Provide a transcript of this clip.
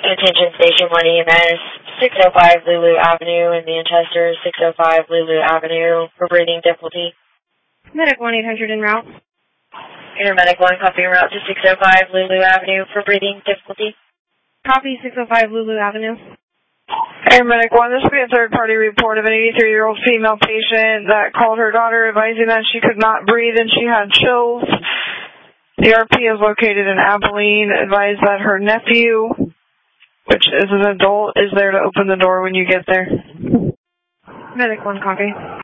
Attention Station 1 EMS, 605 Lulu Avenue in Manchester, 605 Lulu Avenue for breathing difficulty. Medic 1-800 en route. Intermedic 1 copy en route to 605 Lulu Avenue for breathing difficulty. Copy 605 Lulu Avenue. Paramedic 1, this will be a third-party report of an 83-year-old female patient that called her daughter advising that she could not breathe and she had chills. The RP is located in Abilene. Advised that her nephew, which is an adult, is there to open the door when you get there. Medic 1 copy.